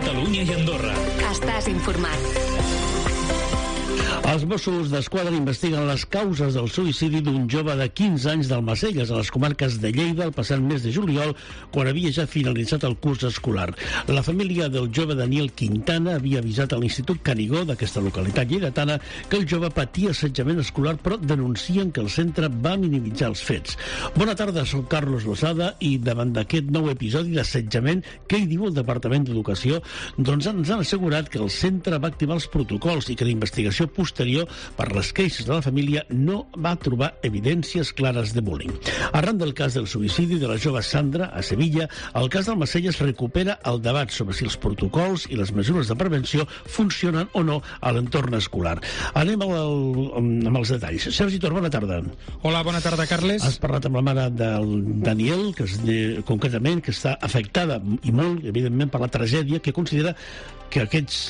Catalunya i Andorra. Estàs informat. Els Mossos d'Esquadra investiguen les causes del suïcidi d'un jove de 15 anys d'Almacelles, a les comarques de Lleida, el passat mes de juliol, quan havia ja finalitzat el curs escolar. La família del jove Daniel Quintana havia avisat a l'Institut Canigó d'aquesta localitat lleidatana que el jove patia assetjament escolar, però denuncien que el centre va minimitzar els fets. Bona tarda, soc Carlos Lozada i davant d'aquest nou episodi d'assetjament, què hi diu el Departament d'Educació? Doncs ens han assegurat que el centre va activar els protocols i que la investigació posterior per les queixes de la família no va trobar evidències clares de bullying. Arran del cas del suïcidi de la jove Sandra a Sevilla, el cas d'Almacelles recupera el debat sobre si els protocols i les mesures de prevenció funcionen o no a l'entorn escolar. Anem amb els detalls. Sergi Tor, bona tarda. Hola, bona tarda, Carles. Has parlat amb la mare del Daniel, concretament, que està afectada i molt, evidentment, per la tragèdia, que considera que aquests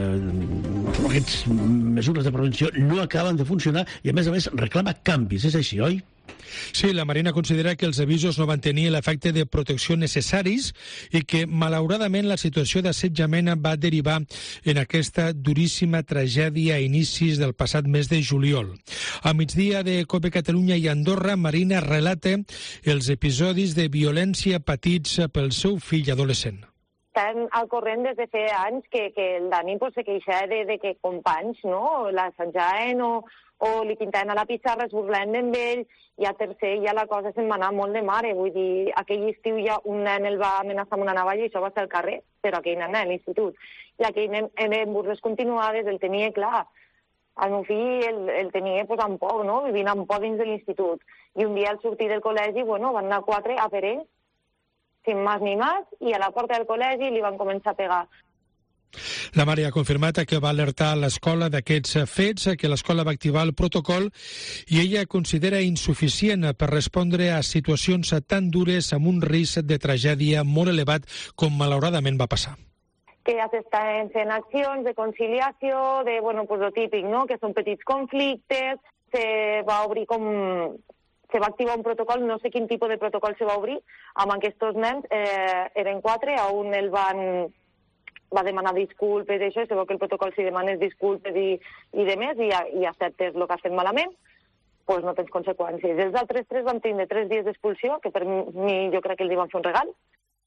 mesures de prevenció no acaben de funcionar i, a més, reclama canvis. És així, oi? Sí, la Marina considera que els avisos no van tenir l'efecte de protecció necessaris i que, malauradament, la situació d'assetjament va derivar en aquesta duríssima tragèdia a inicis del passat mes de juliol. A migdia de COPE Catalunya i Andorra, Marina relata els episodis de violència patits pel seu fill adolescent. Estem al corrent des de fa anys que el Dani se queixava de que companys l'assetjaven o li pintaven a la pissarra, es burlaven d'ell, i a tercer ja la cosa se'n va anar molt de mare. Vull dir, aquell estiu ja un nen el va amenaçar amb una navalla i això va ser al carrer, però aquell nen a l'institut. I aquell nen en burles continuades el tenia clar. El meu fill el tenia amb por, no? Vivint amb por dins de l'institut. I un dia al sortir del col·legi, van anar 4 a per ell, sin más ni más, i a la porta del col·legi li van començar a pegar. La mare ha confirmat que va alertar l'escola d'aquests fets, que l'escola va activar el protocol i ella considera insuficient per respondre a situacions tan dures amb un risc de tragèdia molt elevat com malauradament va passar. Que ja s'estan fent accions de conciliació, de, lo típic, no?, que són petits conflictes, se va obrir se va activar un protocol, no sé quin tipus de protocol se va obrir, amb aquests nens, eren 4, a un va demanar disculpes i això, i se veu que el protocol si demanes disculpes i de més, i acceptes el que has fet malament, doncs no tens conseqüències. Els altres 3 van tindre 3 dies d'expulsió, que per mi jo crec que els hi van fer un regal.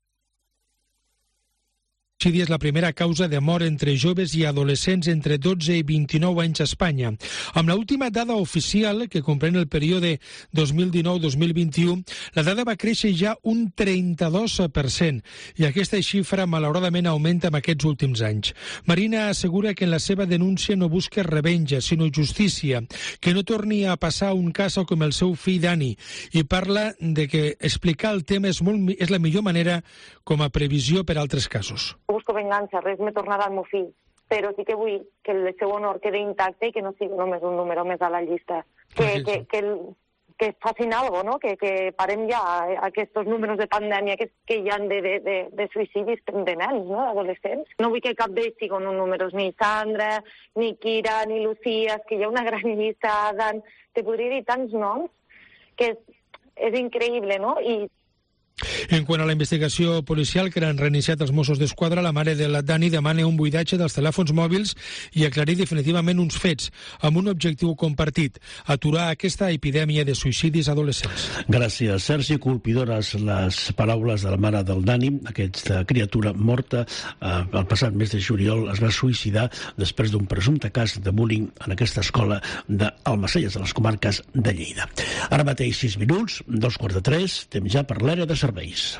Suïcidi és la primera causa de mort entre joves i adolescents entre 12 i 29 anys a Espanya. Amb l'última dada oficial, que comprèn el període 2019-2021, la dada va créixer ja un 32%, i aquesta xifra malauradament augmenta en aquests últims anys. Marina assegura que en la seva denúncia no busca revenja, sinó justícia, que no torni a passar un cas com el seu fill Dani, i parla de que explicar el tema és la millor manera com a previsió per a altres casos. No busco vengança, res me tornarà al meu fill, però sí que vull que el seu honor quedi intacte i que no sigui només un número més a la llista. Que facin alguna cosa, no? Que parem ja aquests números de pandèmia que hi ha de suïcidis de nens, no?, d'adolescents. No vull que cap d'ells siguin un número, ni Sandra, ni Kira, ni Lucía, que hi ha una gran llista, Dan, te podria dir tants noms, que és increïble, no? En quant a la investigació policial que han reiniciat els Mossos d'Esquadra, la mare de la Dani demana un buidatge dels telèfons mòbils i aclarir definitivament uns fets amb un objectiu compartit: aturar aquesta epidèmia de suïcidis adolescents. Gràcies, Sergi. Colpidores les paraules de la mare del Dani. Aquesta criatura morta el passat mes de juliol es va suïcidar després d'un presumpte cas de bullying en aquesta escola d'Almacelles, a les comarques de Lleida. Ara mateix 6 minuts, 2:45, temps ja per l'era de serveis.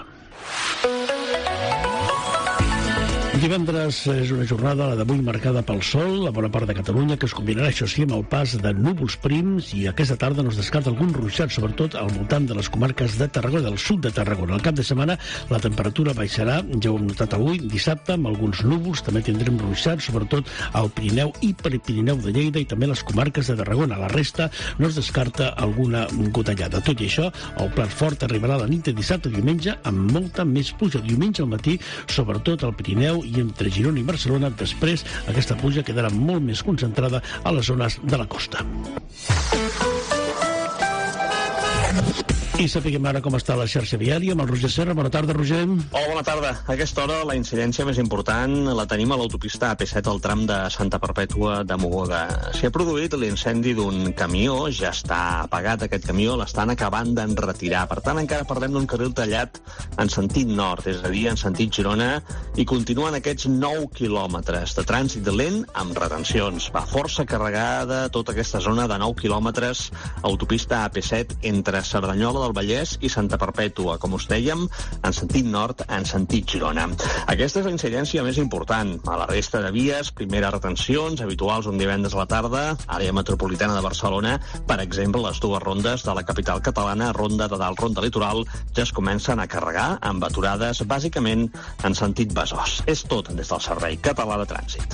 Divendres és una jornada, la d'avui, marcada pel sol a bona part de Catalunya, que es combinarà, això sí, amb el pas de núvols prims, i aquesta tarda no es descarta algun ruixat, sobretot al voltant de les comarques de Tarragona, del sud de Tarragona. Al cap de setmana la temperatura baixarà, ja ho hem notat avui, dissabte, amb alguns núvols, també tindrem ruixats, sobretot al Pirineu i Prepirineu de Lleida i també les comarques de Tarragona. La resta no es descarta alguna gotellada. Tot i això, el plat fort arribarà la nit de dissabte i diumenge amb molta més pluja. Diumenge al matí, sobretot al Pirineu i entre Girona i Barcelona. Després, aquesta pluja quedarà molt més concentrada a les zones de la costa. I sapiguem ara com està la xarxa viària amb el Roger Serra. Bona tarda, Roger. Hola, bona tarda. A aquesta hora la incidència més important la tenim a l'autopista AP7 al tram de Santa Perpètua de Mogoda. S'hi ha produït l'incendi d'un camió, ja està apagat aquest camió, l'estan acabant d'enretirar. Per tant, encara parlem d'un carril tallat en sentit nord, és a dir, en sentit Girona, i continuen aquests 9 quilòmetres de trànsit lent amb retencions. Va força carregada tota aquesta zona de 9 quilòmetres, autopista AP7 entre Cerdanyola del Vallès i Santa Perpètua, com us dèiem, en sentit nord, en sentit Girona. Aquesta és la incidència més important. A la resta de vies, primeres retencions habituals un divendres a la tarda, àrea metropolitana de Barcelona, per exemple, les dues rondes de la capital catalana, Ronda de Dalt, Ronda Litoral, ja es comencen a carregar amb aturades, bàsicament en sentit Besòs. És tot des del Servei Català de Trànsit.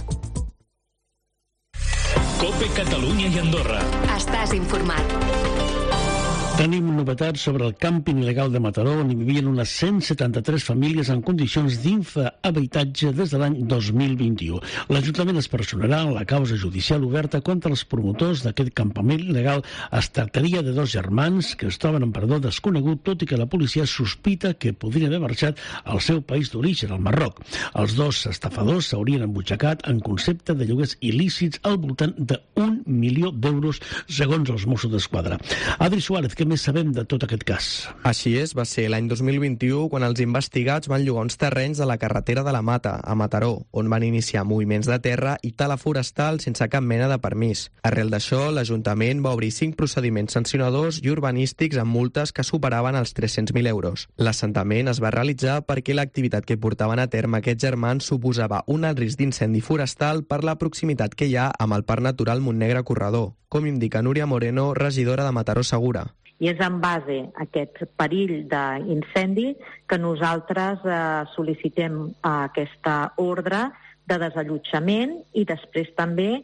COPE Catalunya i Andorra. Estàs informat. Tenim novetats sobre el càmping il·legal de Mataró, on hi vivien unes 173 famílies en condicions d'infrahabitatge des de l'any 2021. L'Ajuntament es personarà en la causa judicial oberta contra els promotors d'aquest campament il·legal. Es tractaria de dos germans que es troben en perdó desconegut, tot i que la policia sospita que podrien haver marxat al seu país d'origen, al Marroc. Els dos estafadors s'haurien embutxacat en concepte de lloguers il·lícits al voltant d'1 milió d'euros, segons els Mossos d'Esquadra. Adri Suárez, què més sabem de tot aquest cas? Així és, va ser l'any 2021 quan els investigats van llogar uns terrenys de la carretera de la Mata, a Mataró, on van iniciar moviments de terra i tala forestal sense cap mena de permís. Arrel d'això, l'Ajuntament va obrir 5 procediments sancionadors i urbanístics amb multes que superaven els 300.000 euros. L'assentament es va realitzar perquè l'activitat que portaven a terme aquests germans suposava un alt risc d'incendi forestal per la proximitat que hi ha amb el Parc Natural Montnegre Corredor, com indica Núria Moreno, regidora de Mataró Segura. I és en base a aquest perill d'incendi que nosaltres sol·licitem aquesta ordre de desallotjament i després també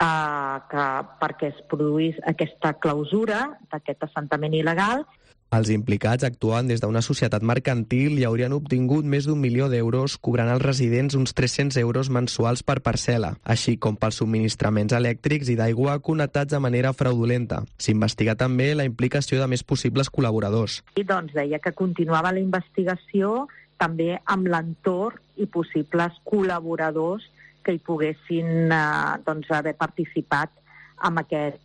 perquè es produís aquesta clausura d'aquest assentament il·legal. Els implicats actuen des d'una societat mercantil i haurien obtingut més d'1 milió d'euros, cobrant als residents uns 300 euros mensuals per parcel·la, així com pels subministraments elèctrics i d'aigua connectats de manera fraudulenta. S'investiga també la implicació de més possibles col·laboradors. I doncs deia que continuava la investigació també amb l'entorn i possibles col·laboradors que hi poguessin haver participat amb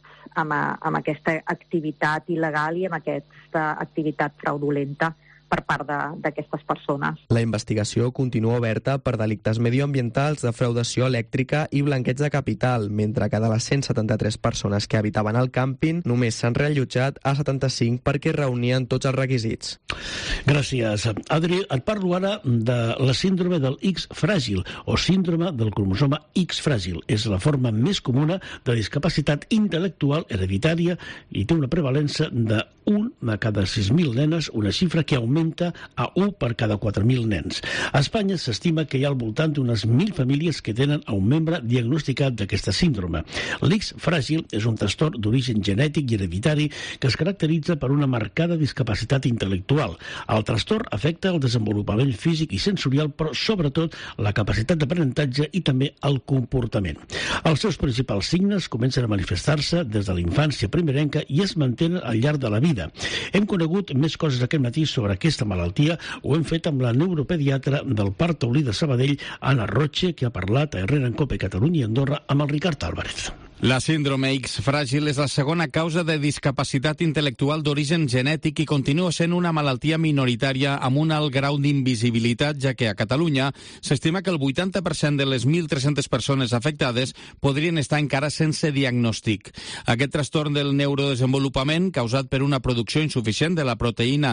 aquesta activitat il·legal i amb aquesta activitat fraudulenta per part d'aquestes persones. La investigació continua oberta per delictes medioambientals, defraudació elèctrica i blanqueig de capital, mentre que de les 173 persones que habitaven al càmping només s'han reallotjat a 75 perquè reunien tots els requisits. Gràcies. Adri, et parlo ara de la síndrome del X fràgil o síndrome del cromosoma X fràgil. És la forma més comuna de discapacitat intel·lectual hereditària i té una prevalença de 1 de cada 6.000 nenes, una xifra que augmenta a 1 per cada 4.000 nens. A Espanya s'estima que hi ha al voltant d'unes 1.000 famílies que tenen a un membre diagnosticat d'aquesta síndrome. L'X fràgil és un trastorn d'origen genètic i hereditari que es caracteritza per una marcada discapacitat intel·lectual. El trastorn afecta el desenvolupament físic i sensorial, però sobretot la capacitat d'aprenentatge i també el comportament. Els seus principals signes comencen a manifestar-se des de la infància primerenca i es mantenen al llarg de la vida. Hem conegut més coses aquest matí sobre aquesta malaltia. Ho hem fet amb la neuropediatra del Parc Taulí de Sabadell, Anna Roche, que ha parlat a Herrera en COPE Catalunya i Andorra amb el Ricard Álvarez. La síndrome X fràgil és la segona causa de discapacitat intel·lectual d'origen genètic i continua sent una malaltia minoritària amb un alt grau d'invisibilitat, ja que a Catalunya s'estima que el 80% de les 1.300 persones afectades podrien estar encara sense diagnòstic. Aquest trastorn del neurodesenvolupament, causat per una producció insuficient de la proteïna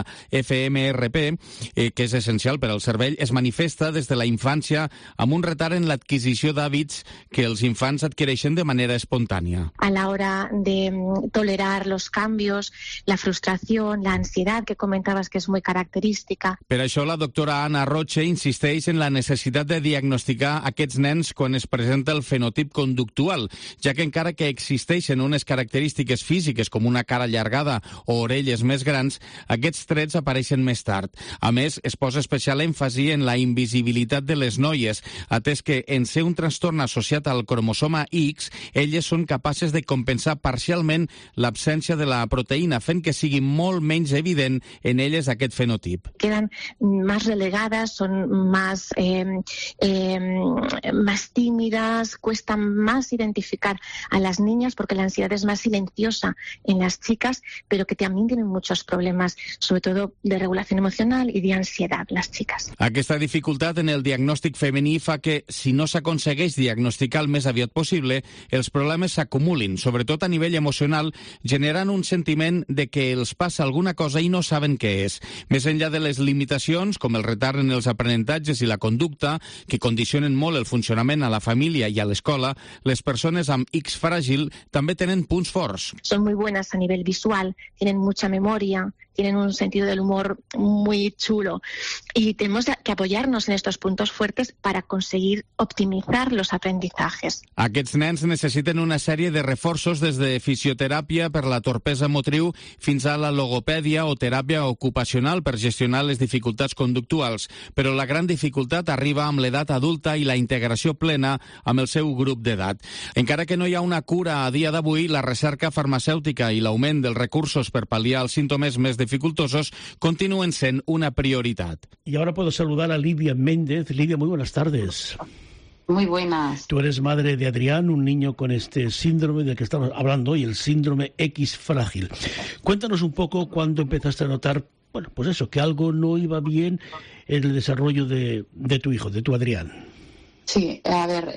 FMRP, que és essencial per al cervell, es manifesta des de la infància amb un retard en l'adquisició d'hàbits que els infants adquireixen de manera espontània. A la hora de tolerar los cambios, la frustración, la ansiedad que comentabas que es muy característica. Per això la doctora Anna Roche insisteix en la necessitat de diagnosticar aquests nens quan es presenta el fenotip conductual, ja que encara que existeixen unes característiques físiques com una cara allargada o orelles més grans, aquests trets apareixen més tard. A més, es posa especial èmfasi en la invisibilitat de les noies, atès que en ser un trastorn associat al cromosoma X, elles vacunes són capaces de compensar parcialment l'absència de la proteïna, fent que sigui molt menys evident en elles aquest fenotip. Quedan más relegadas, son más tímidas, cuesta más identificar a las niñas porque la ansiedad es más silenciosa en las chicas, pero que también tienen muchos problemas, sobre todo de regulación emocional y de ansiedad, las chicas. Aquesta dificultat en el diagnòstic femení fa que, si no s'aconsegueix diagnosticar el més aviat possible, els problemes s'acumulin, sobretot a nivell emocional, generant un sentiment de que els passa alguna cosa i no saben què és. Més enllà de les limitacions, com el retard en els aprenentatges i la conducta, que condicionen molt el funcionament a la família i a l'escola, les persones amb X fràgil també tenen punts forts. Son muy buenas a nivel visual, tienen mucha memoria, tienen un sentido del humor muy chulo y tenemos que apoyarnos en estos puntos fuertes para conseguir optimizar los aprendizajes. Aquests nens necessiten una sèrie de reforços des de fisioteràpia per la torpesa motriu fins a la logopèdia o teràpia ocupacional per gestionar les dificultats conductuals, però la gran dificultat arriba amb l'edat adulta i la integració plena amb el seu grup d'edat. Encara que no hi ha una cura a dia d'avui, la recerca farmacèutica i l'augment dels recursos per pal·liar els símptomes més dificultosos continúen siendo una prioridad. Y ahora puedo saludar a Lidia Méndez. Lidia, muy buenas tardes. Muy buenas. Tú eres madre de Adrián, un niño con este síndrome del que estamos hablando hoy, el síndrome X frágil. Cuéntanos un poco cuándo empezaste a notar, bueno, pues eso, que algo no iba bien en el desarrollo de tu hijo, de tu Adrián. Sí, a ver,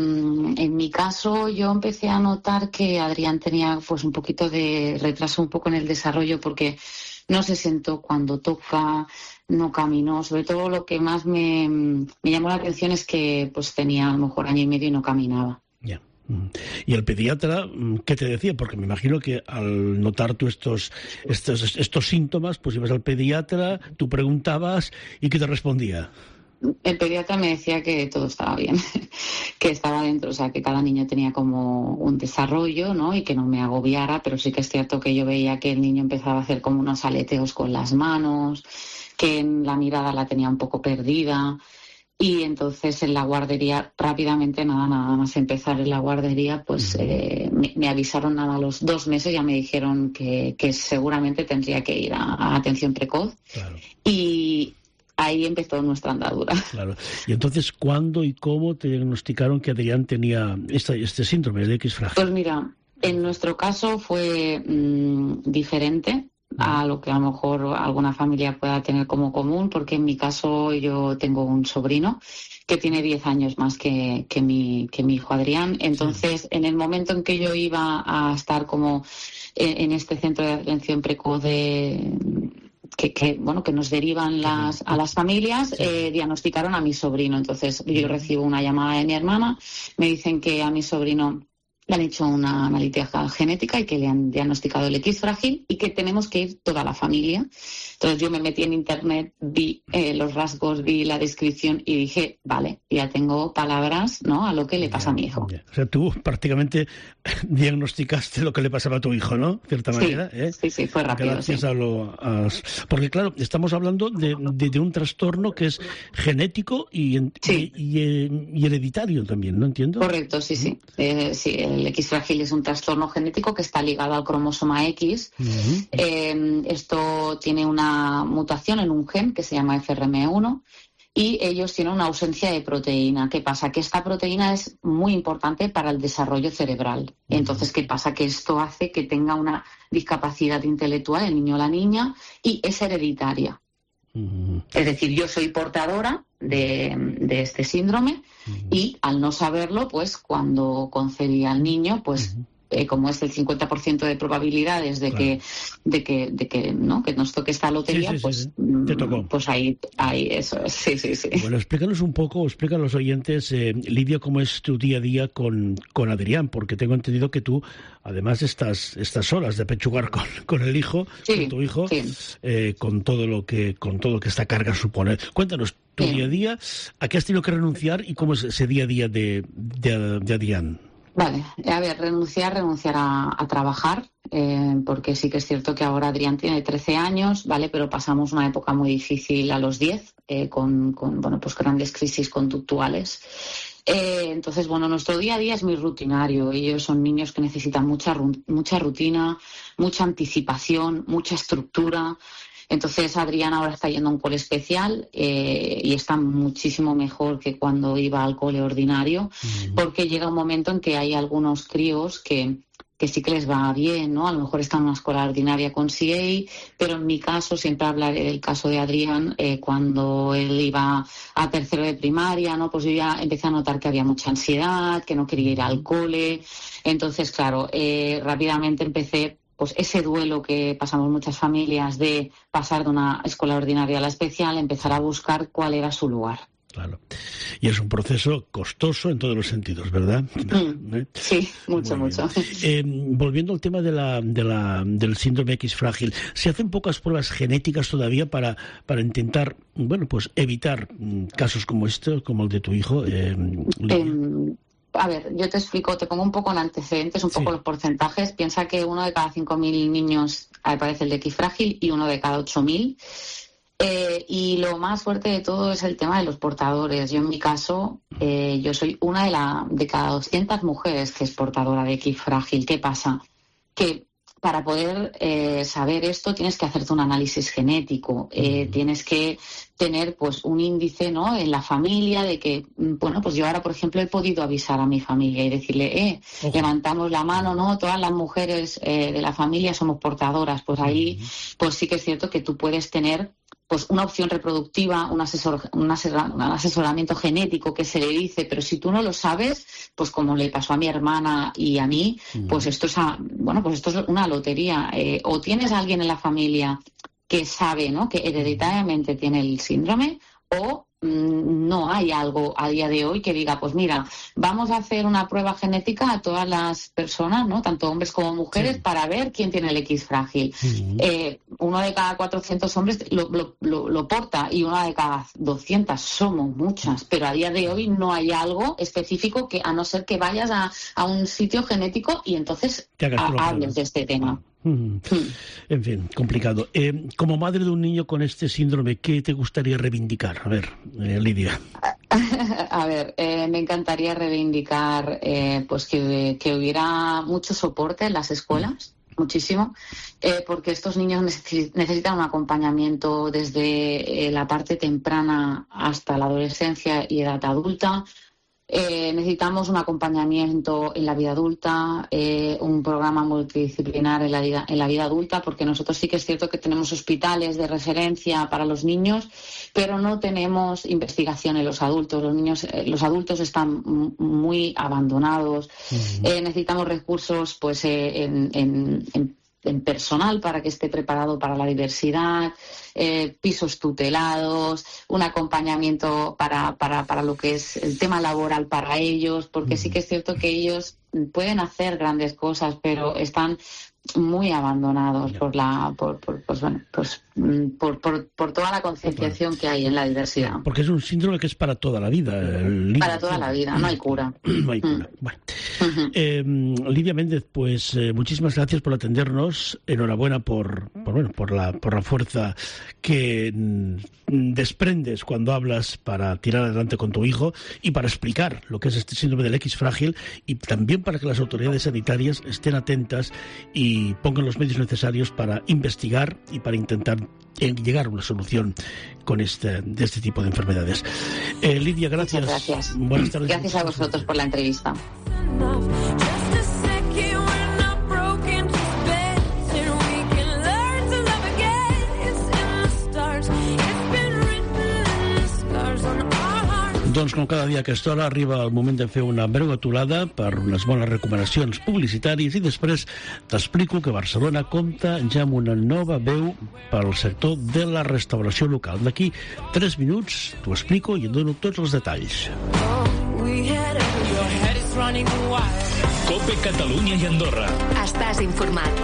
en mi caso yo empecé a notar que Adrián tenía pues un poquito de retraso un poco en el desarrollo porque no se sentó cuando toca, no caminó. Sobre todo lo que más me llamó la atención es que pues tenía a lo mejor 1 año y medio y no caminaba. Ya. ¿Y el pediatra qué te decía? Porque me imagino que al notar tú estos síntomas, pues ibas al pediatra, tú preguntabas y ¿qué te respondía? El pediatra me decía que todo estaba bien, que estaba dentro, o sea, que cada niño tenía como un desarrollo, ¿no? Y que no me agobiara, pero sí que es cierto que yo veía que el niño empezaba a hacer como unos aleteos con las manos, que la mirada la tenía un poco perdida. Y entonces en la guardería, rápidamente, nada más empezar en la guardería, pues me avisaron a los 2 meses, ya me dijeron que seguramente tendría que ir a atención precoz. Claro. Y ahí empezó nuestra andadura. Claro. Y entonces, ¿cuándo y cómo te diagnosticaron que Adrián tenía este síndrome, el X frágil? Pues mira, en nuestro caso fue diferente a lo que a lo mejor alguna familia pueda tener como común, porque en mi caso yo tengo un sobrino que tiene 10 años más que mi hijo Adrián. Entonces, en el momento en que yo iba a estar como en este centro de atención precoz que nos derivan a las familias, diagnosticaron a mi sobrino. Entonces yo recibo una llamada de mi hermana, me dicen que a mi sobrino le han hecho una analítica genética y que le han diagnosticado el X frágil y que tenemos que ir toda la familia. Entonces yo me metí en internet, vi los rasgos, vi la descripción y dije, vale, ya tengo palabras, ¿no?, a lo que le pasa a mi hijo. O sea, tú prácticamente diagnosticaste lo que le pasaba a tu hijo, ¿no? De cierta manera. Sí, fue rápido. Gracias porque claro, estamos hablando de un trastorno que es genético y hereditario también, ¿no? ¿Entiendo? Correcto, sí. El X frágil es un trastorno genético que está ligado al cromosoma X. Esto tiene una mutación en un gen que se llama FRM1 y ellos tienen una ausencia de proteína. ¿Qué pasa? Que esta proteína es muy importante para el desarrollo cerebral. Entonces, ¿qué pasa? Que esto hace que tenga una discapacidad intelectual el niño o la niña y es hereditaria. Es decir, yo soy portadora de este síndrome y al no saberlo, pues cuando concebí al niño, pues como es el 50% de probabilidades de que no, que nos toque esta lotería, te tocó. Pues ahí eso es, sí. Bueno, explícanos a los oyentes, Lidia, cómo es tu día a día con Adrián, porque tengo entendido que tú, además de estas horas de pechugar con el hijo, con tu hijo, con todo lo que esta carga supone. Cuéntanos tu día a día, a qué has tenido que renunciar y cómo es ese día a día de Adrián. Vale, a ver, renunciar a trabajar, porque sí que es cierto que ahora Adrián tiene 13 años, ¿vale? Pero pasamos una época muy difícil a los 10, con pues grandes crisis conductuales. Entonces, bueno, nuestro día a día es muy rutinario. Ellos son niños que necesitan mucha rutina, mucha anticipación, mucha estructura. Entonces, Adrián ahora está yendo a un cole especial y está muchísimo mejor que cuando iba al cole ordinario, porque llega un momento en que hay algunos críos que sí que les va bien, ¿no? A lo mejor están en una escuela ordinaria con CA, pero en mi caso, siempre hablaré del caso de Adrián, cuando él iba a tercero de primaria, ¿no? Pues yo ya empecé a notar que había mucha ansiedad, que no quería ir al cole. Entonces, claro, rápidamente empecé pues ese duelo que pasamos muchas familias de pasar de una escuela ordinaria a la especial, empezar a buscar cuál era su lugar. Claro. Y es un proceso costoso en todos los sentidos, ¿verdad? Sí, mucho. Volviendo al tema del síndrome X frágil, ¿se hacen pocas pruebas genéticas todavía para intentar, bueno, pues evitar casos como este, como el de tu hijo? A ver, yo te explico, te pongo un poco en antecedentes, un poco los porcentajes. Piensa que 1 de cada 5.000 niños padece el de X frágil y 1 de cada 8.000. Y lo más fuerte de todo es el tema de los portadores. Yo en mi caso, yo soy una de cada 200 mujeres que es portadora de X frágil. ¿Qué pasa? Que para poder saber esto tienes que hacerte un análisis genético, tienes que tener pues un índice, ¿no?, en la familia de que, bueno, pues yo ahora, por ejemplo, he podido avisar a mi familia y decirle, levantamos la mano, ¿no?, todas las mujeres de la familia somos portadoras. Pues ahí, pues sí que es cierto que tú puedes tener pues una opción reproductiva, un asesoramiento genético que se le dice, pero si tú no lo sabes, pues como le pasó a mi hermana y a mí, pues esto es una lotería. O tienes a alguien en la familia que sabe, ¿no?, que hereditariamente tiene el síndrome, o no hay algo a día de hoy que diga, pues mira, vamos a hacer una prueba genética a todas las personas, ¿no?, tanto hombres como mujeres, para ver quién tiene el X frágil. 1 de cada 400 hombres lo porta y 1 de cada 200 somos muchas, pero a día de hoy no hay algo específico, que a no ser que vayas a un sitio genético y entonces hables de este tema. En fin, complicado. Como madre de un niño con este síndrome, ¿qué te gustaría reivindicar? A ver, Lidia. A ver, me encantaría reivindicar pues que hubiera mucho soporte en las escuelas, muchísimo, porque estos niños necesitan un acompañamiento desde la parte temprana hasta la adolescencia y edad adulta. Necesitamos un acompañamiento en la vida adulta, un programa multidisciplinar en la vida adulta, porque nosotros sí que es cierto que tenemos hospitales de referencia para los niños, pero no tenemos investigación en los adultos. Los adultos están muy abandonados. Necesitamos recursos, pues, en personal para que esté preparado para la diversidad, pisos tutelados, un acompañamiento para lo que es el tema laboral para ellos, porque sí que es cierto que ellos pueden hacer grandes cosas, pero están muy abandonados por toda la concienciación que hay en la diversidad. Porque es un síndrome que es para toda la vida. Para toda la vida, no hay cura. No hay cura. Bueno. Lidia Méndez, pues muchísimas gracias por atendernos. Enhorabuena por la fuerza que desprendes cuando hablas para tirar adelante con tu hijo y para explicar lo que es este síndrome del X frágil, y también para que las autoridades sanitarias estén atentas y pongan los medios necesarios para investigar y para intentar llegar a una solución de este tipo de enfermedades. Lidia, gracias. Muchas gracias. Buenas tardes. Gracias a vosotros por la entrevista. Doncs com cada dia a aquesta hora arriba el moment de fer una breu aturada per unes bones recomanacions publicitàries i després t'explico que Barcelona compta ja amb una nova veu pel sector de la restauració local. D'aquí 3 minuts t'ho explico i et dono tots els detalls. COPE Catalunya i Andorra. Estàs informat.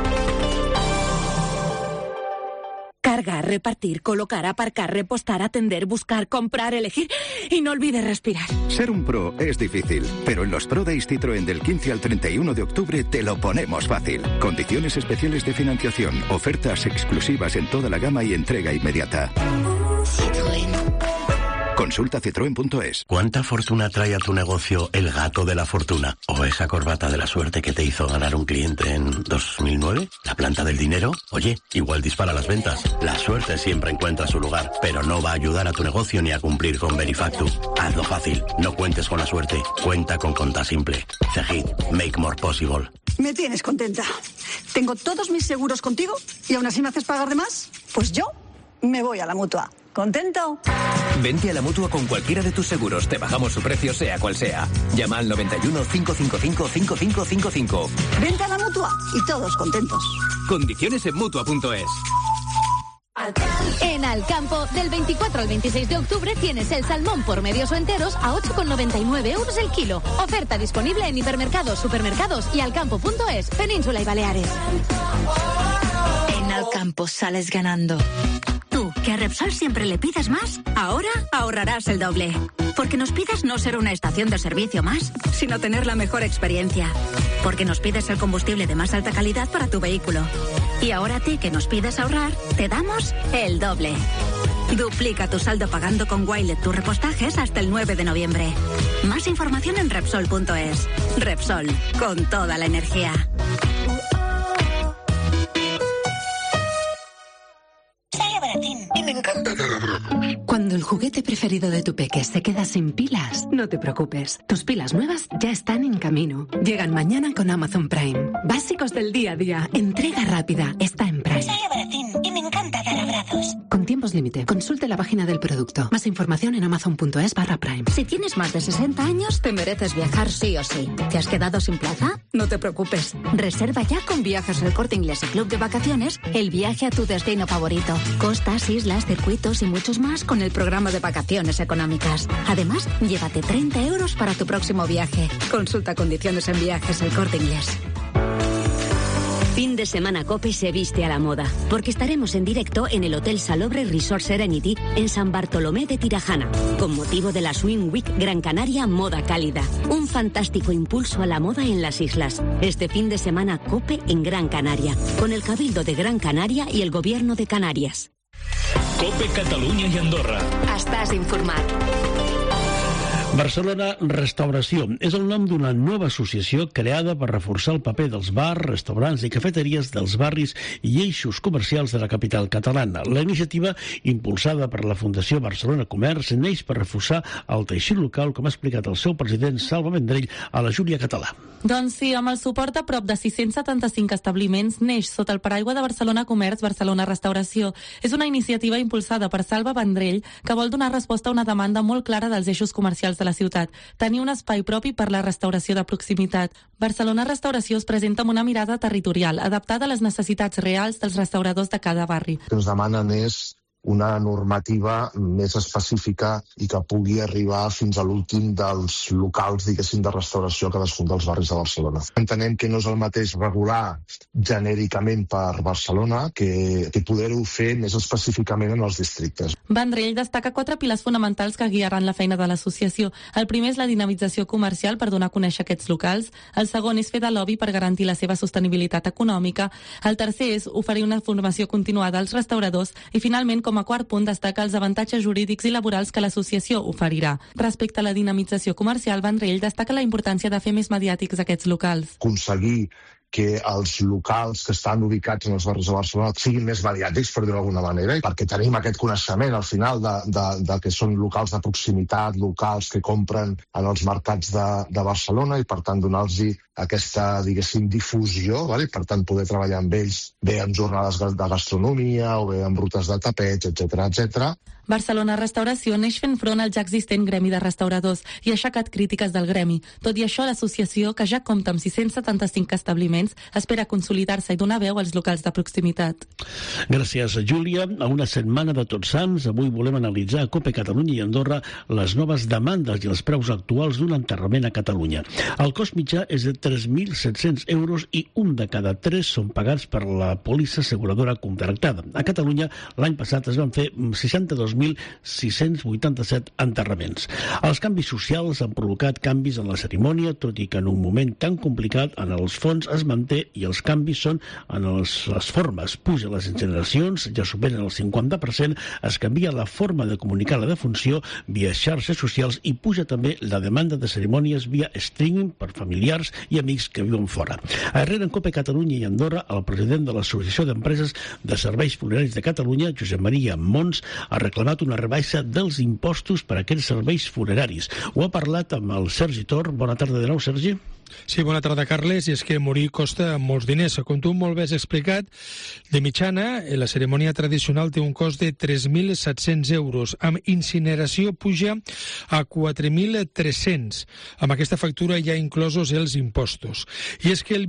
Cargar, repartir, colocar, aparcar, repostar, atender, buscar, comprar, elegir y no olvides respirar. Ser un pro es difícil, pero en los Pro Days Citroën del 15 al 31 de octubre te lo ponemos fácil. Condiciones especiales de financiación, ofertas exclusivas en toda la gama y entrega inmediata. Citroën. Consulta citroen.es. ¿Cuánta fortuna trae a tu negocio el gato de la fortuna? ¿O esa corbata de la suerte que te hizo ganar un cliente en 2009? ¿La planta del dinero? Oye, igual dispara las ventas. La suerte siempre encuentra su lugar, pero no va a ayudar a tu negocio ni a cumplir con Verifactu. Hazlo fácil, no cuentes con la suerte, cuenta con Contasimple. Cegid, make more possible. Me tienes contenta. Tengo todos mis seguros contigo y aún así me haces pagar de más. Pues yo me voy a la Mutua. ¿Contento? Vente a la Mutua con cualquiera de tus seguros. Te bajamos su precio sea cual sea. Llama al 91 555 5555. Vente a la Mutua y todos contentos. Condiciones en Mutua.es. En Alcampo, del 24 al 26 de octubre tienes el salmón por medios o enteros a 8,99 euros el kilo. Oferta disponible en hipermercados, supermercados y alcampo.es, Península y Baleares. En Alcampo sales ganando. Tú, que a Repsol siempre le pides más, ahora ahorrarás el doble. Porque nos pides no ser una estación de servicio más, sino tener la mejor experiencia. Porque nos pides el combustible de más alta calidad para tu vehículo. Y ahora a ti, que nos pides ahorrar, te damos el doble. Duplica tu saldo pagando con Wilet tus repostajes hasta el 9 de noviembre. Más información en Repsol.es. Repsol, con toda la energía. Sale baratín y me encanta. Cuando el juguete preferido de tu peque se queda sin pilas, no te preocupes. Tus pilas nuevas ya están en camino. Llegan mañana con Amazon Prime. Básicos del día a día. Entrega rápida. Está en Prime. Sale baratín y me encanta dar abrazos. Con tiempos límite. Consulte la página del producto. Más información en amazon.es/Prime. Si tienes más de 60 años, te mereces viajar sí o sí. ¿Te has quedado sin plaza? No te preocupes. Reserva ya con Viajes El Corte Inglés y Club de Vacaciones el viaje a tu destino favorito. Costas, islas, circuitos y muchos más con el programa de vacaciones económicas. Además, llévate 30 euros para tu próximo viaje. Consulta condiciones en Viajes El Corte Inglés. Fin de semana COPE se viste a la moda, porque estaremos en directo en el Hotel Salobre Resort Serenity en San Bartolomé de Tirajana, con motivo de la Swing Week Gran Canaria Moda Cálida. Un fantástico impulso a la moda en las islas. Este fin de semana COPE en Gran Canaria, con el Cabildo de Gran Canaria y el Gobierno de Canàries. COPE Catalunya i Andorra. Estàs informat. Barcelona Restauració és el nom d'una nova associació creada per reforçar el paper dels bars, restaurants i cafeteries dels barris i eixos comercials de la capital catalana. La iniciativa, impulsada per la Fundació Barcelona Comerç, neix per reforçar el teixit local, com ha explicat el seu president Salva Vendrell a la Júlia Català. Doncs sí, amb el suport de prop de 675 establiments, neix sota el paraigua de Barcelona Comerç, Barcelona Restauració. És una iniciativa impulsada per Salva Vendrell que vol donar resposta a una demanda molt clara dels eixos comercials de la ciutat, tenir un espai propi per la restauració de proximitat. Barcelona Restauració es presenta amb una mirada territorial, adaptada a les necessitats reals dels restauradors de cada barri. El que ens demanen és una normativa més específica i que pugui arribar fins a l'últim dels locals, diguéssim, de restauració a cadascun dels barris de Barcelona. Entenem que no és el mateix regular genèricament per Barcelona que poder-ho fer més específicament en els districtes. Vendrell destaca 4 pilars fonamentals que guiaran la feina de l'associació. El primer és la dinamització comercial per donar a conèixer aquests locals. El segon és fer de lobby per garantir la seva sostenibilitat econòmica. El tercer és oferir una formació continuada als restauradors i, finalment, com a quart punt, destaca els avantatges jurídics i laborals que l'associació oferirà. Respecte a la dinamització comercial, Vendrell destaca la importància de fer més mediàtics aquests locals. Aconseguir que els locals que estan ubicats en els barris de Barcelona siguin més mediàtics, per dir-ho d'alguna manera, perquè tenim aquest coneixement al final de que són locals de proximitat, locals que compren en els mercats de Barcelona i, per tant, donar-los aquesta, diguéssim, difusió, i, per tant, poder treballar amb ells bé en jornades de gastronomia o bé en rutes de tapets, etc. Barcelona Restauració neix fent front al ja existent gremi de restauradors i ha aixecat crítiques del gremi. Tot i això, l'associació, que ja compta amb 675 establiments, espera consolidar-se i donar veu als locals de proximitat. Gràcies, Júlia. A una setmana de Tots Sants, avui volem analitzar a COPE Catalunya i Andorra les noves demandes i els preus actuals d'un enterrament a Catalunya. El cost mitjà és de 3.700 euros i un de cada 3 són pagats per la pòlissa asseguradora contractada. A Catalunya, l'any passat es van fer 62.687 enterraments. Els canvis socials han provocat canvis en la cerimònia, tot i que en un moment tan complicat en els fons es manté i els canvis són en les formes. Pugen les incineracions, ja superen el 50%, es canvia la forma de comunicar la defunció via xarxes socials i puja també la demanda de cerimònies via streaming per familiars i amics que viuen fora. A Herrera, en COPE Catalunya i Andorra, el president de l'Associació d'Empreses de Serveis Funeraris de Catalunya, Josep Maria Mons, ha reclamat una rebaixa dels impostos per a aquests serveis funeraris. Ho ha parlat amb el Sergi Tor. Bona tarda de nou, Sergi. Sí, bona tarda, Carles. I és que morir costa molts diners. Com tu molt bé has explicat, de mitjana, la cerimònia tradicional té un cost de 3.700 euros. Amb incineració puja a 4.300. Amb aquesta factura ja inclosos els impostos. I és que el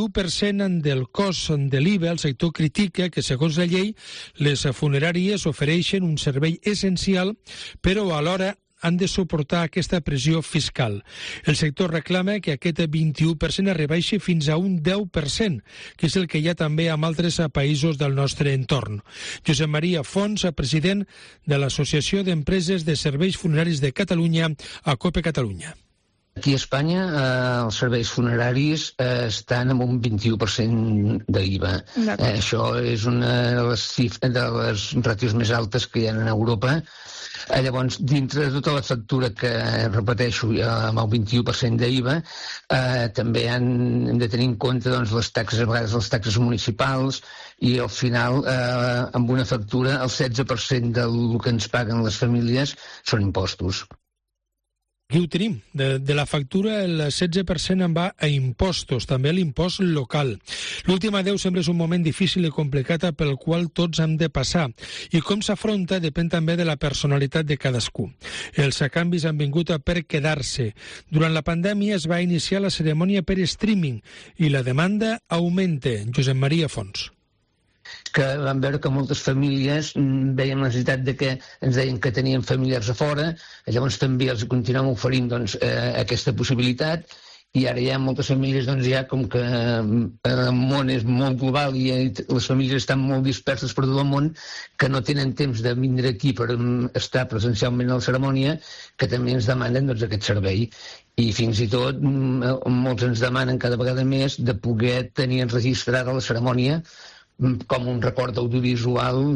21% del cost de l'IVA, el sector critica que, segons la llei, les funeràries ofereixen un servei essencial, però alhora han de suportar aquesta pressió fiscal. El sector reclama que aquest 21% es rebaixi fins a un 10%, que és el que hi ha també en altres països del nostre entorn. Josep Maria Fons, president de l'Associació d'Empreses de Serveis Funeraris de Catalunya, a COPE Catalunya. Aquí a Espanya els serveis funeraris estan amb un 21% d'IVA. Això és una de les ràtios més altes que hi ha en Europa. Llavors, dintre de tota la factura que, repeteixo, amb el 21% d'IVA, també hem de tenir en compte les taxes, a vegades les taxes municipals, i al final, amb una factura, el 16% del que ens paguen les famílies són impostos. Aquí ho tenim. De la factura, el 16% en va a impostos, també l'impost local. L'últim adeu sempre és un moment difícil i complicat pel qual tots hem de passar. I com s'afronta depèn també de la personalitat de cadascú. Els canvis han vingut per quedar-se. Durant la pandèmia es va iniciar la cerimònia per streaming i la demanda augmenta. Josep Maria Fons. Que vam veure que moltes famílies veien la necessitat de que ens deien que tenien familiars a fora, llavors també els continuem oferint aquesta possibilitat, i ara hi ha moltes famílies, ja com que el món és molt global i les famílies estan molt disperses per tot el món, que no tenen temps de vindre aquí per estar presencialment a la cerimònia, que també ens demanen aquest servei. I fins i tot molts ens demanen cada vegada més de poder tenir enregistrada la cerimònia com un record audiovisual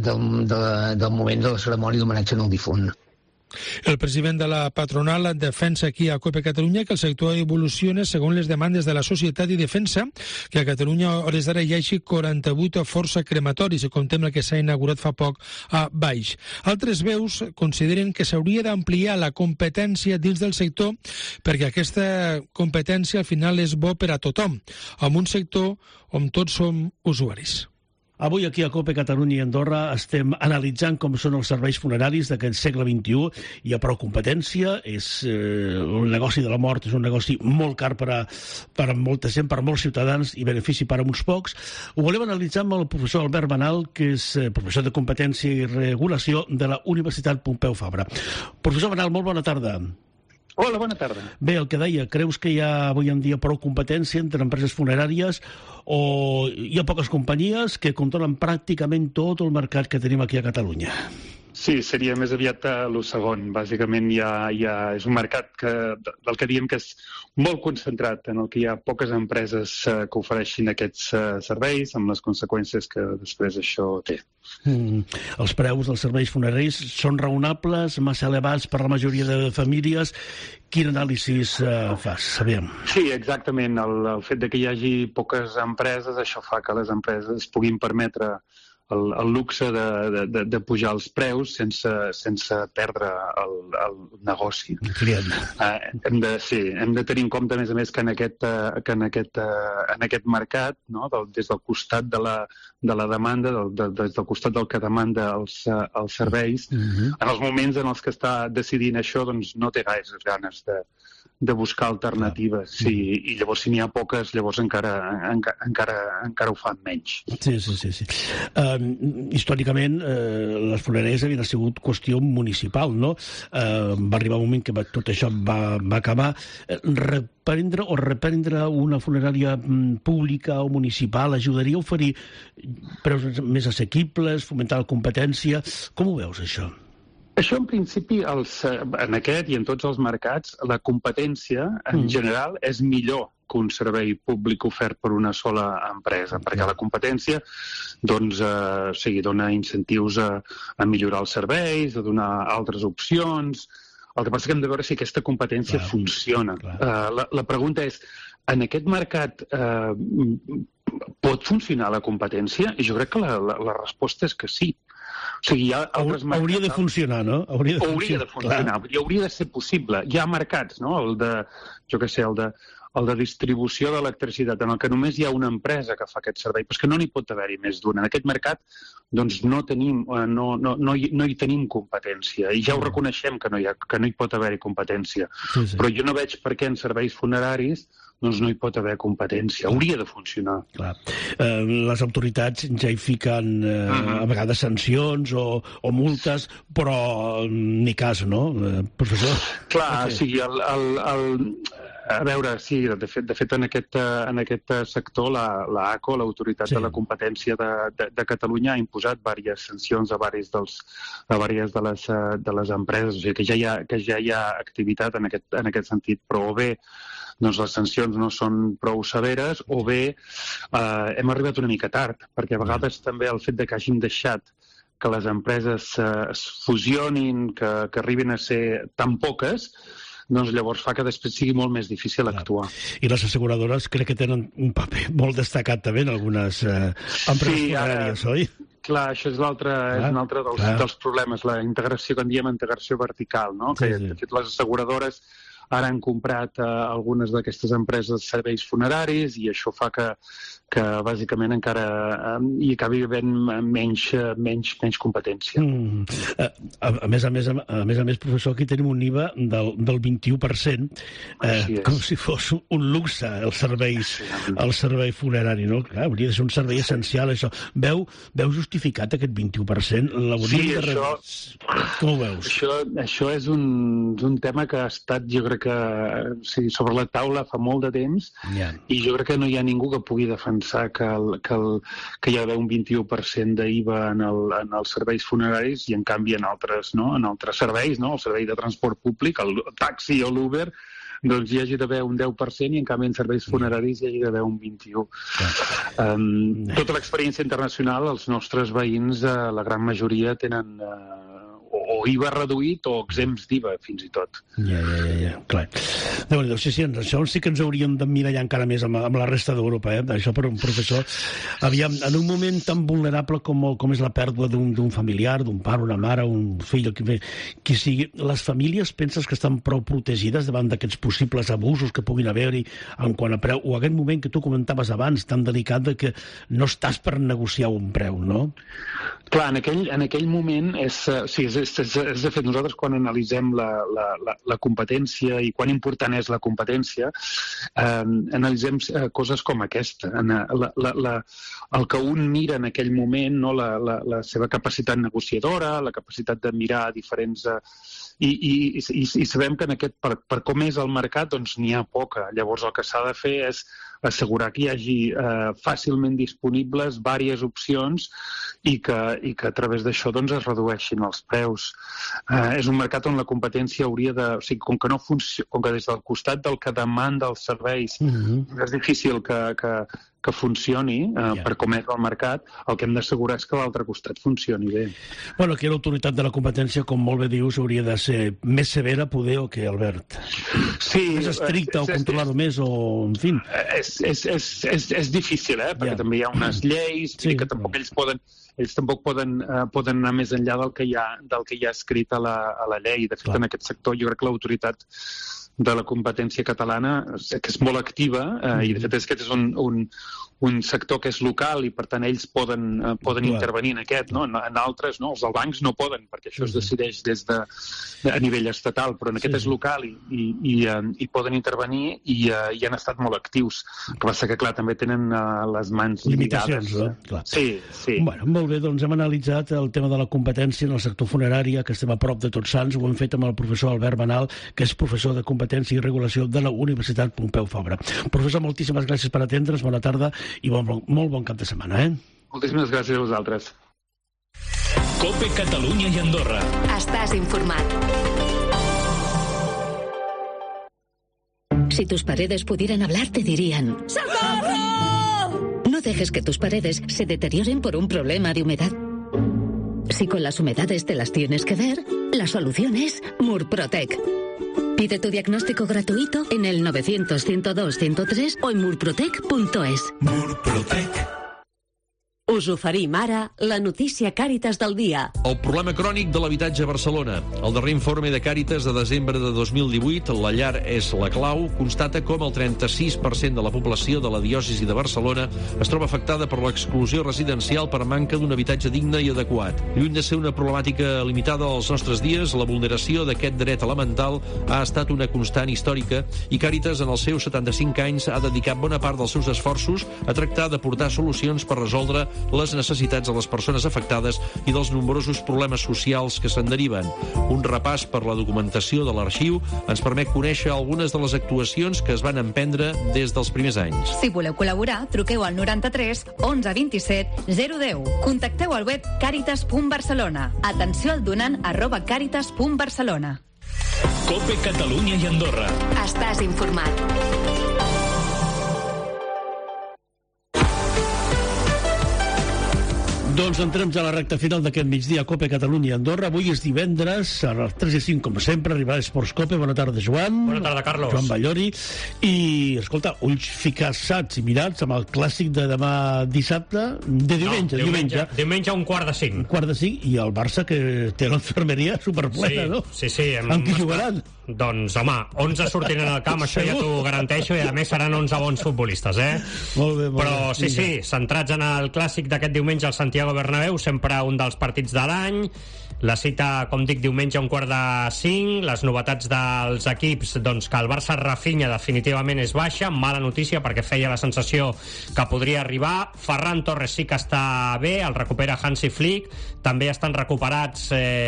del moment de la cerimònia d'homenatge al difunt. El president de la patronal defensa aquí a COPE Catalunya que el sector evoluciona segons les demandes de la societat i defensa que a Catalunya a hores d'ara hi hagi 48 força crematoris, i comptem el que s'ha inaugurat fa poc a Baix. Altres veus consideren que s'hauria d'ampliar la competència dins del sector perquè aquesta competència al final és bo per a tothom, en un sector on tots som usuaris. Avui aquí a COPE Catalunya i Andorra estem analitzant com són els serveis funeraris d'aquest segle XXI. Hi ha prou competència, el negoci de la mort és un negoci molt car per a molta gent, per a molts ciutadans, i benefici per a uns pocs. Ho volem analitzar amb el professor Albert Banal, que és professor de Competència i Regulació de la Universitat Pompeu Fabra. Professor Banal, molt bona tarda. Hola, bona tarda. Bé, el que deia, creus que hi ha avui en dia prou competència entre empreses funeràries o hi ha poques companyies que controlen pràcticament tot el mercat que tenim aquí a Catalunya? Sí, seria més aviat el segon. Bàsicament és un mercat del que diem que és molt concentrat, en el que hi ha poques empreses que ofereixin aquests serveis, amb les conseqüències que després això té. Els preus dels serveis funeraris són raonables, massa elevats per la majoria de famílies. Quin anàlisi fas? Sabem. Sí, exactament. El fet de que hi hagi poques empreses, això fa que les empreses puguin permetre el luxe de pujar els preus sense perdre el negoci. Hem de tenir en compte, a més, que en aquest mercat, des del costat de la demanda, des del costat del que demanda els serveis, en els moments en els que està decidint això, no té gaires ganes de buscar alternatives. I llavors, si n'hi ha poques, llavors encara ho fan menys. Sí. històricament les funeràries havien sigut qüestió municipal, no? Va arribar un moment que tot això va acabar. Reprendre una funerària pública o municipal ajudaria a oferir preus més assequibles, fomentar la competència. Com ho veus, això? Això, en principi, en aquest i en tots els mercats, la competència, en general, és millor que un servei públic ofert per una sola empresa, perquè la competència dona incentius a millorar els serveis, a donar altres opcions. El que passa que hem de veure si aquesta competència funciona. La pregunta és, en aquest mercat pot funcionar la competència? I jo crec que la resposta és que sí. O sigui, hauria de funcionar, no? Hauria de funcionar, i hauria de ser possible. Hi ha mercats, no? El de distribució d'electricitat, en el que només hi ha una empresa que fa aquest servei, però és que no n'hi pot haver-hi més d'una. En aquest mercat doncs, no hi tenim competència, i ja ho reconeixem que no hi pot haver-hi competència. Sí. Però jo no veig per què en serveis funeraris doncs no hi pot haver competència. Hauria de funcionar. Clar. Les autoritats ja hi fiquen a vegades sancions o multes, però ni cas, no, professor? Clar, o sigui, a veure, sí, de fet en aquest sector la ACO, l'Autoritat de la Competència de Catalunya, ha imposat diverses sancions a diverses de les empreses, o sigui que ja hi ha activitat en aquest sentit, però bé, doncs les sancions no són prou severes, o bé hem arribat una mica tard, perquè a vegades també el fet de que hagin deixat que les empreses es fusionin, que arribin a ser tan poques, doncs llavors fa que després sigui molt més difícil actuar. I les asseguradores crec que tenen un paper molt destacat també en algunes empreses funeràries, oi? Clar, això és un altre dels problemes, la integració, que en diem integració vertical, no? Que de fet les asseguradores ara han comprat algunes d'aquestes empreses de serveis funeraris i això fa que bàsicament encara hi acabi havent menys competència. A més a més, professor, aquí tenim un IVA del 21%, com si fos un luxe el servei funerari, no? Clar, hauria de ser un servei essencial, això. Veu justificat aquest 21%? Com ho veus? Això és un tema que ha estat, jo crec que sobre la taula fa molt de temps, i jo crec que no hi ha ningú que pugui defensar que hi ha d'haver un 21% d'IVA en els serveis funeraris i en canvi en altres serveis, no? El servei de transport públic, el taxi o l'Uber, doncs hi hagi d'haver un 10% i en canvi en serveis funeraris hi hagi d'haver un 21%. Tota l'experiència internacional, els nostres veïns, la gran majoria tenen o IVA reduït o exempts d'IVA, fins i tot. Ja, clar. Déu-n'hi-do, sí, això sí que ens hauríem d'emmirallar encara més amb la resta d'Europa, Això per un professor. Aviam, en un moment tan vulnerable com és la pèrdua d'un familiar, d'un pare, una mare, un fill, qui sigui, les famílies penses que estan prou protegides davant d'aquests possibles abusos que puguin haver-hi en quant a preu, o aquest moment que tu comentaves abans, tan delicat, de que no estàs per negociar un preu, no? Clar, en aquell moment és de fet, nosaltres quan analitzem la competència i quan important és la competència, analitzem coses com aquesta. El que un mira en aquell moment, la seva capacitat negociadora, la capacitat de mirar diferents... I sabem que per com és el mercat doncs n'hi ha poca. Llavors el que s'ha de fer és assegurar que hi hagi fàcilment disponibles diverses opcions i que a través d'això doncs es redueixin els preus. És un mercat on la competència hauria de... O sigui, com que des del costat del que demanda els serveis és difícil que funcioni per com és el mercat, el que hem d'assegurar és que l'altre costat funcioni bé. Bueno, aquí l'autoritat de la competència, com molt bé dius, hauria de ser més severa, poder, o què, Albert? Sí. Més estricta o controlar-ho més, o en fi. És difícil, perquè també hi ha unes lleis que tampoc ells tampoc poden anar més enllà del que hi ha escrit a la llei. De fet, en aquest sector jo crec que l'autoritat de la competència catalana, que és molt activa, i de fet aquest és un sector que és local i per tant ells poden intervenir en aquest, no? En altres no, els del bancs no poden perquè això es decideix a nivell estatal, però en aquest és local i poden intervenir i han estat molt actius. El que passa que clar, també tenen les mans limitacions, limitades. No? Sí. Bueno, molt bé, doncs hem analitzat el tema de la competència en el sector funerari, que estem a prop de Tots Sants, ho hem fet amb el professor Albert Benal, que és professor de competència i regulació de la Universitat Pompeu Fabra. Professor, moltíssimes gràcies per atendre's, bona tarda i molt bon cap de setmana, Moltíssimes gràcies a vosaltres. COPE Catalunya i Andorra. Estàs informat. Si tus paredes pudieran hablar, te dirían: ¡Socorro! No dejes que tus paredes se deterioren por un problema de humedad. Si con las humedades te las tienes que ver, la solución es Murprotec. Pide tu diagnóstico gratuito en el 900-102-103 o en murprotec.es. Murprotec. Us oferim ara la notícia Càritas del dia. El problema crònic de l'habitatge a Barcelona. El darrer informe de Càritas de desembre de 2018, La llar és la clau, constata com el 36% de la població de la diòcesi de Barcelona es troba afectada per l'exclusió residencial per manca d'un habitatge digne i adequat. Lluny de ser una problemàtica limitada als nostres dies, la vulneració d'aquest dret elemental ha estat una constant històrica i Càritas en els seus 75 anys ha dedicat bona part dels seus esforços a tractar de portar solucions per resoldre les necessitats de les persones afectades i dels nombrosos problemes socials que se'n deriven. Un repàs per la documentació de l'arxiu ens permet conèixer algunes de les actuacions que es van emprendre des dels primers anys. Si voleu col·laborar, truqueu al 93 11 27 010. Contacteu al web caritas.barcelona. Atenció al donant @caritas.barcelona. COPE Catalunya i Andorra. Estàs informat. Doncs entrem ja a la recta final d'aquest migdia COPE Catalunya i Andorra. Avui és divendres, a les 3 i 5, com sempre, arribarà Esports COPE. Bona tarda, Joan. Bona tarda, Carlos. Joan Ballori. I, escolta, ulls ficassats i mirats amb el clàssic de demà dissabte, diumenge. Diumenge a 4:45. Un 4:45, i el Barça, que té l'enfermeria superplena, no? Sí. Amb qui jugaran? Doncs, home, 11 sortiran al camp, això ja t'ho garanteixo, i a més seran 11 bons futbolistes, Molt bé, Però sí, centrats en el clàssic d'aquest diumenge al Santiago Bernabéu, sempre un dels partits de l'any. La cita, com dic, diumenge a 4:45. Les novetats dels equips, doncs que el Barça Rafinha definitivament és baixa, mala notícia perquè feia la sensació que podria arribar. Ferran Torres sí que està bé, el recupera Hansi Flick. També estan recuperats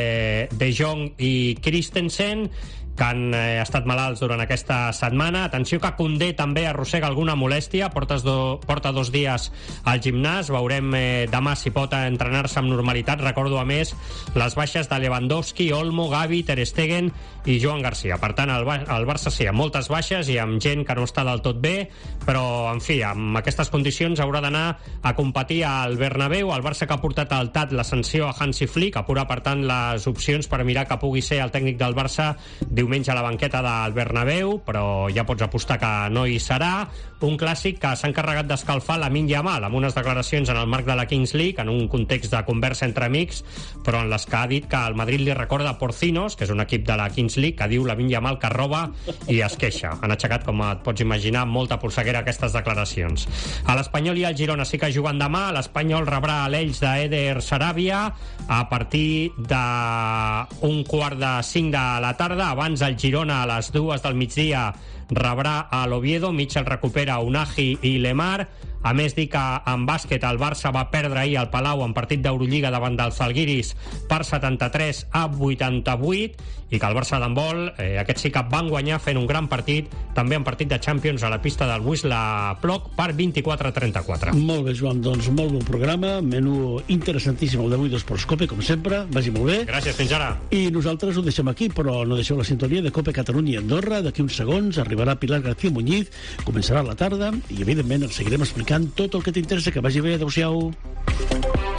De Jong i Christensen, que han estat malalts durant aquesta setmana. Atenció que Koundé també arrossega alguna molèstia, porta 2 dies al gimnàs. Veurem demà si pot entrenar-se amb normalitat. Recordo a més les baixes de Lewandowski, Olmo, Gavi, Ter Stegen i Joan Garcia. Per tant, el Barça sí, amb moltes baixes i amb gent que no està del tot bé, però en fi, amb aquestes condicions haurà d'anar a competir al Bernabéu. El Barça que ha portat al TAT la sanció a Hansi Flick, apura per tant les opcions per mirar que pugui ser el tècnic del Barça diumenge a la banqueta del Bernabéu, però ja pots apostar que no hi serà. Un clàssic que s'ha encarregat d'escalfar Lamine Yamal amb unes declaracions en el marc de la Kings League, en un context de conversa entre amics, però en les que ha dit que el Madrid li recorda a Porcinos, que és un equip de la Kings League, que diu Lamine Yamal que roba i es queixa. Han aixecat, com et pots imaginar, molta polseguera aquestes declaracions. A l'Espanyol i al Girona sí que juguen demà. L'Espanyol rebrà l'Elx d'Eder Sarabia a partir d'un 4:45 de la tarda. Abans el Girona a les 2 del migdia rebrà a l'Oviedo. Mitchell recupera Unagi i Lemar. A més, dir que en bàsquet el Barça va perdre ahir al Palau en partit d'Eurolliga davant del Zalgiris per 73-88, i que el Barça d'handbol, aquest sí que van guanyar fent un gran partit, també en partit de Champions a la pista del Wisla Plock per 24-34. Molt bé, Joan, doncs molt bon programa, menú interessantíssim el d'avui d'Esports COPE, com sempre, vagi molt bé. Gràcies, fins ara. I nosaltres ho deixem aquí, però no deixeu la sintonia de COPE Catalunya i Andorra. D'aquí uns segons arribarà Pilar García Muñiz, començarà la tarda i evidentment ens seguirem explicant tot el que t'interessa. Que vagi bé, adeu-siau.